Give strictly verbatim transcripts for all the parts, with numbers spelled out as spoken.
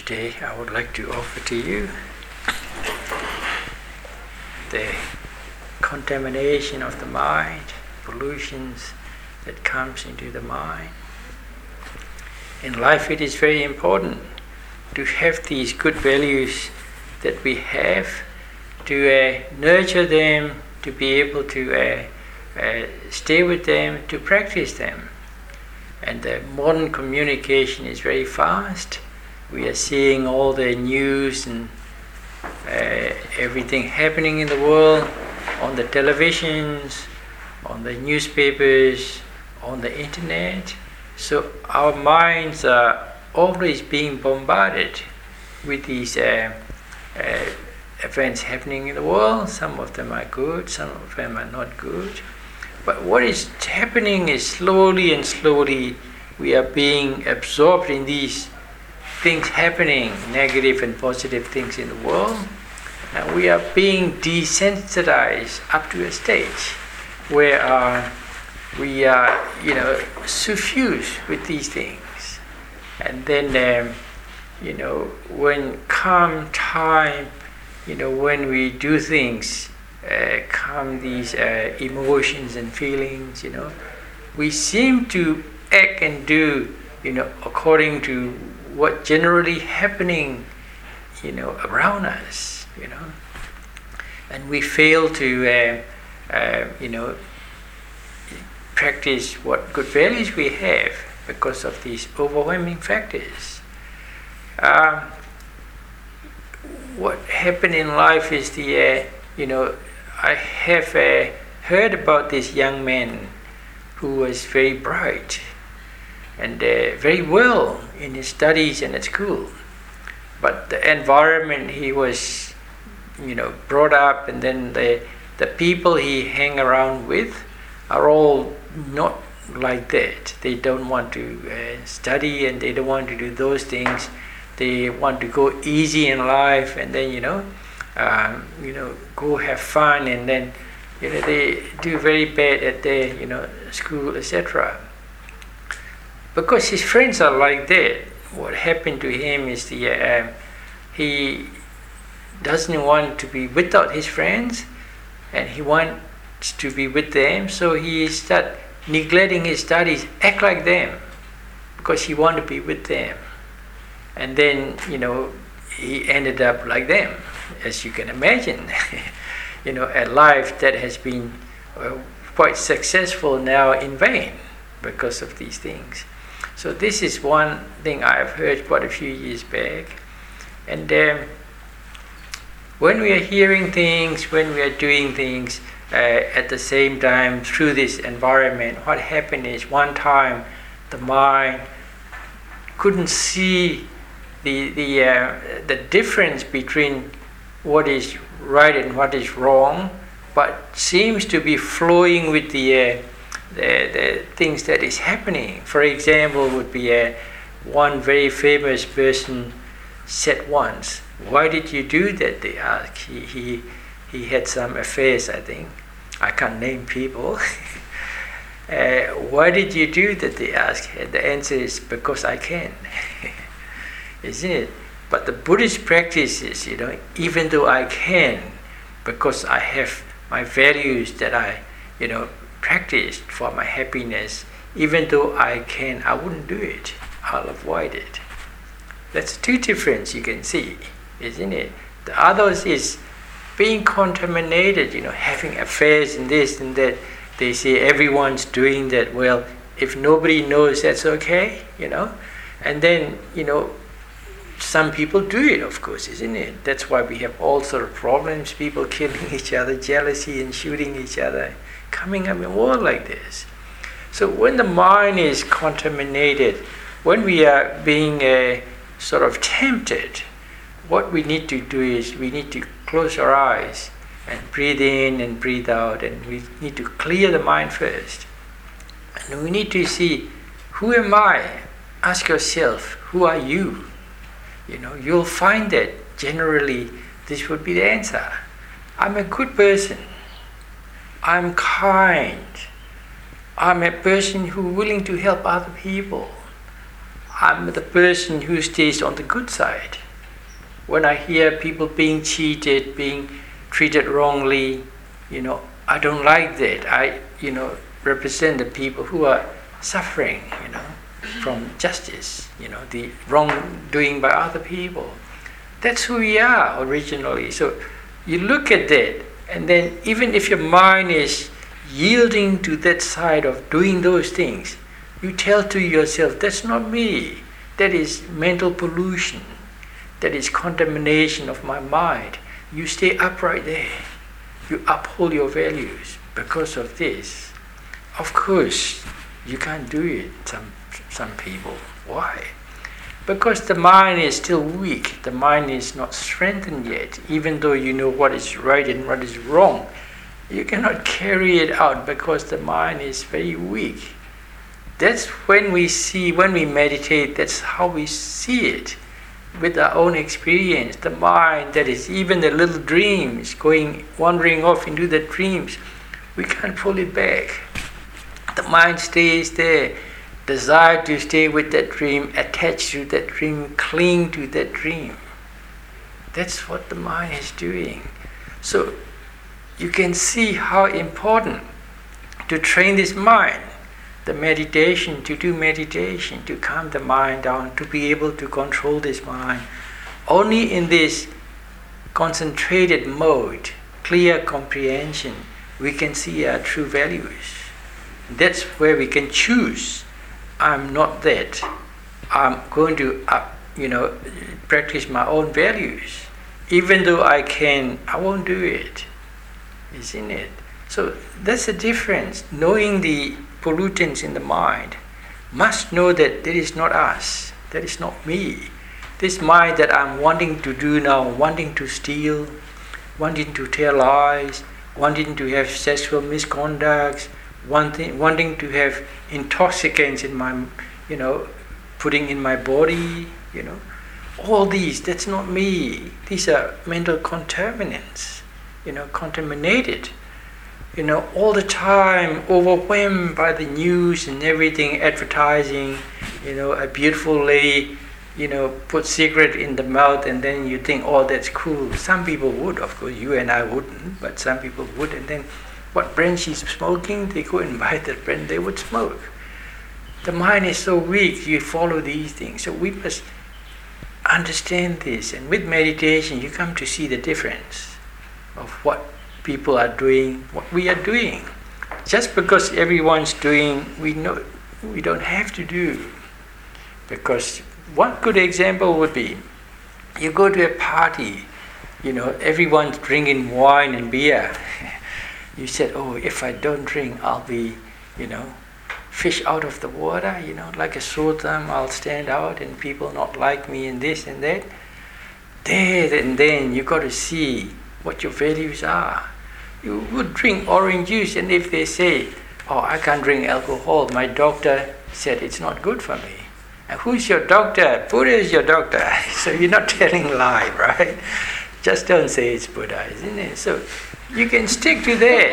Today I would like to offer to you the contamination of the mind, pollutions that comes into the mind. In life it is very important to have these good values that we have, to uh, nurture them, to be able to uh, uh, stay with them, to practice them. And the modern communication is very fast. We are seeing all the news and uh, everything happening in the world on the televisions, on the newspapers, on the internet. So our minds are always being bombarded with these uh, uh, events happening in the world. Some of them are good, some of them are not good. But what is happening is slowly and slowly we are being absorbed in these things happening, negative and positive things in the world. And we are being desensitized up to a stage where uh, we are, you know, suffused with these things. And then, um, you know, when come time, you know, when we do things, uh, come these uh, emotions and feelings, you know, we seem to act and do, you know, according to what generally happening, you know, around us, you know, and we fail to, uh, uh, you know, practice what good values we have because of these overwhelming factors. Uh, what happened in life is the, uh, you know, I have uh, heard about this young man who was very bright and uh, very well in his studies and at school, but the environment he was, you know, brought up, and then the the people he hang around with are all not like that. They don't want to uh, study, and they don't want to do those things. They want to go easy in life, and then you know, um, you know, go have fun, and then you know they do very bad at their you know school, et cetera. Because his friends are like that, what happened to him is the uh, he doesn't want to be without his friends, and he wants to be with them. So he start neglecting his studies, act like them, because he want to be with them. And then you know he ended up like them, as you can imagine. you know, a life that has been uh, quite successful now in vain because of these things. So this is one thing I've heard quite a few years back. And um, when we are hearing things, when we are doing things uh, at the same time through this environment, what happened is one time the mind couldn't see the the uh, the difference between what is right and what is wrong, but seems to be flowing with the uh, The, the things that is happening. For example, would be a one very famous person said once, "Why did you do that?" They asked. He he he had some affairs, I think. I can't name people. uh, Why did you do that? They asked. And the answer is, because I can. Isn't it? But the Buddhist practice is, you know, even though I can, because I have my values that I, you know, practiced for my happiness, even though I can, I wouldn't do it. I'll avoid it. That's two difference you can see, isn't it? The others is being contaminated, you know, having affairs and this and that. They say everyone's doing that. Well, if nobody knows, that's okay, you know. And then, you know, some people do it, of course, isn't it? That's why we have all sort of problems, people killing each other, jealousy and shooting each other, coming up in a world like this. So when the mind is contaminated, when we are being uh, sort of tempted, what we need to do is we need to close our eyes and breathe in and breathe out, and we need to clear the mind first. And we need to see, who am I? Ask yourself, who are you? You know, you'll find that generally this would be the answer. I'm a good person. I'm kind. I'm a person who's willing to help other people. I'm the person who stays on the good side. When I hear people being cheated, being treated wrongly, you know, I don't like that. I, you know, represent the people who are suffering, you know, from justice, you know, the wrongdoing by other people. That's who we are originally. So you look at that, and then even if your mind is yielding to that side of doing those things, you tell to yourself, that's not me. That is mental pollution. That is contamination of my mind. You stay upright there. You uphold your values because of this. Of course, you can't do it, some, some people. Why? Because the mind is still weak. The mind is not strengthened yet. Even though you know what is right and what is wrong, you cannot carry it out because the mind is very weak. That's when we see, when we meditate, that's how we see it with our own experience. The mind, that is even the little dreams, going, wandering off into the dreams, we can't pull it back. The mind stays there, desire to stay with that dream, attach to that dream, cling to that dream. That's what the mind is doing. So you can see how important to train this mind. The meditation, to do meditation, to calm the mind down, to be able to control this mind. Only in this concentrated mode, clear comprehension, we can see our true values. That's where we can choose. I'm not that. I'm going to, uh, you know, practice my own values. Even though I can, I won't do it. Isn't it? So that's the difference. Knowing the pollutants in the mind, must know that that is not us, that is not me. This mind that I'm wanting to do now, wanting to steal, wanting to tell lies, wanting to have sexual misconducts, wanting, wanting to have intoxicants in my, you know, putting in my body, you know, all these, that's not me. These are mental contaminants, you know, contaminated. You know, all the time overwhelmed by the news and everything, advertising, you know, a beautiful lady, you know, put cigarette in the mouth, and then you think, oh, that's cool. Some people would, of course, you and I wouldn't, but some people would, and then what brand she's smoking, they go and buy that brand, they would smoke. The mind is so weak, you follow these things. So we must understand this, and with meditation you come to see the difference of what people are doing, what we are doing. Just because everyone's doing, we know we don't have to do. Because one good example would be, you go to a party, you know, everyone's drinking wine and beer. You said, oh, if I don't drink, I'll be, you know, fish out of the water, you know, like a sore thumb, I'll stand out and people not like me and this and that. There and then you got to see what your values are. You would drink orange juice, and if they say, oh, I can't drink alcohol, my doctor said it's not good for me. And who's your doctor? Buddha is your doctor. So you're not telling lie, right? Just don't say it's Buddha, isn't it? So you can stick to that.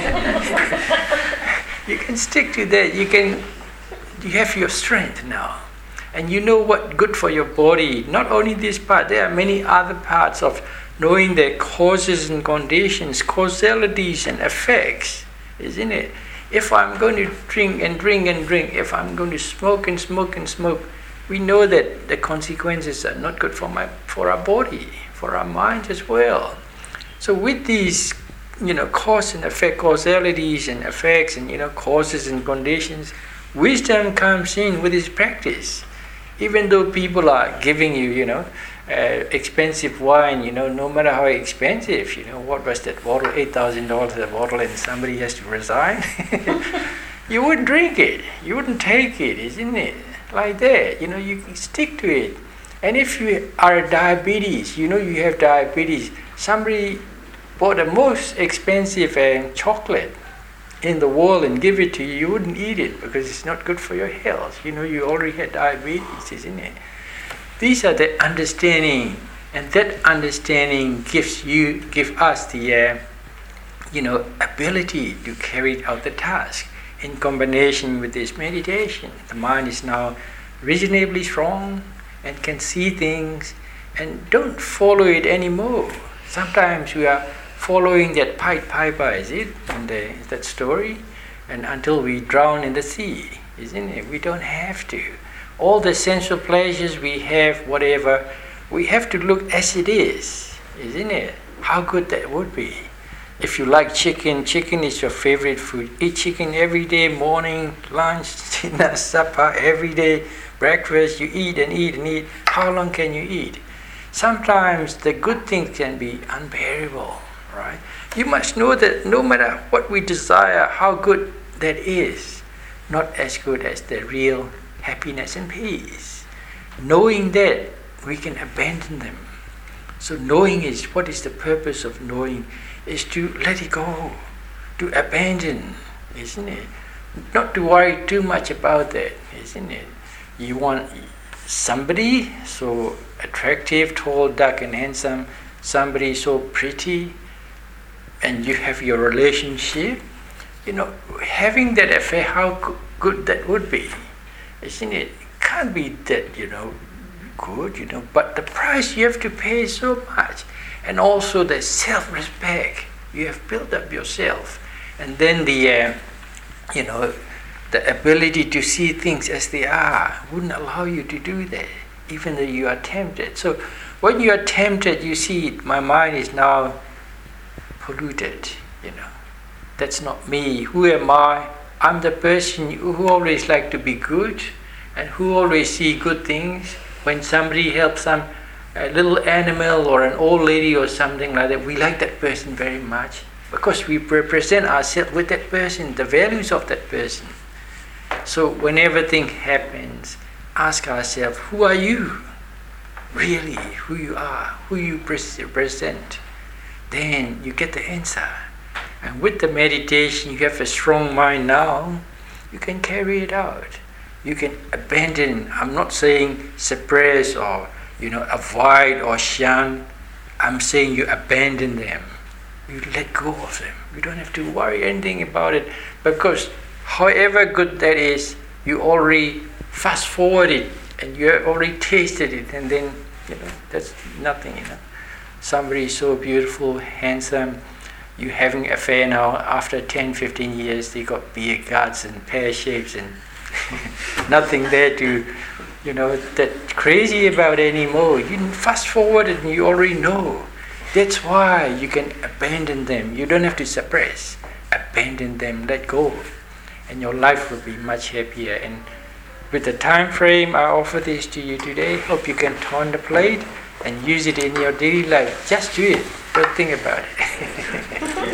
You can stick to that. You can, you have your strength now. And you know what good for your body. Not only this part, there are many other parts of knowing the causes and conditions, causalities and effects, isn't it? If I'm going to drink and drink and drink, if I'm going to smoke and smoke and smoke, we know that the consequences are not good for my, for our body, for our mind as well. So with these, you know, cause and effect, causalities and effects, and you know, causes and conditions, wisdom comes in with its practice. Even though people are giving you, you know, uh, expensive wine, you know, no matter how expensive, you know, what was that bottle, eight thousand dollars a bottle, and somebody has to resign, you wouldn't drink it, you wouldn't take it, isn't it? Like that, you know, you can stick to it. And if you are diabetes, you know, you have diabetes, somebody bought the most expensive uh, chocolate in the world and give it to you, you wouldn't eat it because it's not good for your health. You know, you already had diabetes, isn't it? These are the understanding, and that understanding gives you, give us the, uh, you know, ability to carry out the task in combination with this meditation. The mind is now, reasonably strong and can see things, and don't follow it anymore. Sometimes we are following that Pied Piper, is it? In the, that story? And until we drown in the sea, isn't it? We don't have to. All the sensual pleasures we have, whatever, we have to look as it is, isn't it? How good that would be. If you like chicken, chicken is your favorite food. Eat chicken every day, morning, lunch, dinner, supper, every day, breakfast. You eat and eat and eat. How long can you eat? Sometimes the good things can be unbearable, right? You must know that no matter what we desire, how good that is, not as good as the real happiness and peace. Knowing that, we can abandon them. So knowing is, what is the purpose of knowing? Is to let it go, to abandon, isn't it? Not to worry too much about that, isn't it? You want somebody so attractive, tall, dark and handsome, somebody so pretty, and you have your relationship, you know, having that affair, how good that would be, isn't it? It can't be that, you know, good, you know, but the price you have to pay is so much. And also the self-respect you have built up yourself, and then the, uh, you know, the ability to see things as they are wouldn't allow you to do that, even though you are tempted. So when you are tempted, you see, my mind is now polluted. You know, that's not me. Who am I? I'm the person who always like to be good, and who always see good things. When somebody helps some a little animal or an old lady or something like that, we like that person very much because we represent ourselves with that person, the values of that person. So whenever thing happens, ask ourselves, who are you? Really, who you are, who you represent. Then you get the answer. And with the meditation, you have a strong mind now, you can carry it out. You can abandon. I'm not saying suppress or, you know, avoid or shun. I'm saying you abandon them. You let go of them. You don't have to worry anything about it, because however good that is, you already fast forward it and you have already tasted it, and then, you know, that's nothing, you know. Somebody so beautiful, handsome, you having an affair now, after ten, fifteen years, they got beard guards and pear shapes and nothing there to, you know, that crazy about anymore. You can fast forward it and you already know. That's why you can abandon them. You don't have to suppress. Abandon them, let go. And your life will be much happier. And with the time frame, I offer this to you today. Hope you can contemplate and use it in your daily life. Just do it. Don't think about it.